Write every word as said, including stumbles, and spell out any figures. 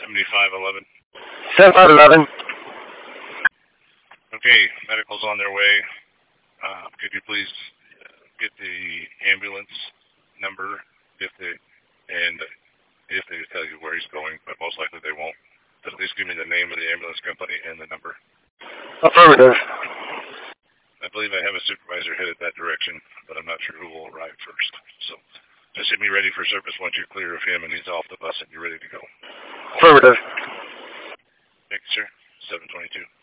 seventy-five eleven. seventy-five eleven. Okay, medical's on their way. Uh, could you please get the ambulance number if they, and if they tell you where he's going, but most likely they won't. But at least give me the name of the ambulance company and the number. Affirmative. I believe I have a supervisor headed that direction, but I'm not sure who will arrive first. So just get me ready for service once you're clear of him and he's off the bus and you're ready to go. Affirmative. Thank you, sir. seven twenty-two.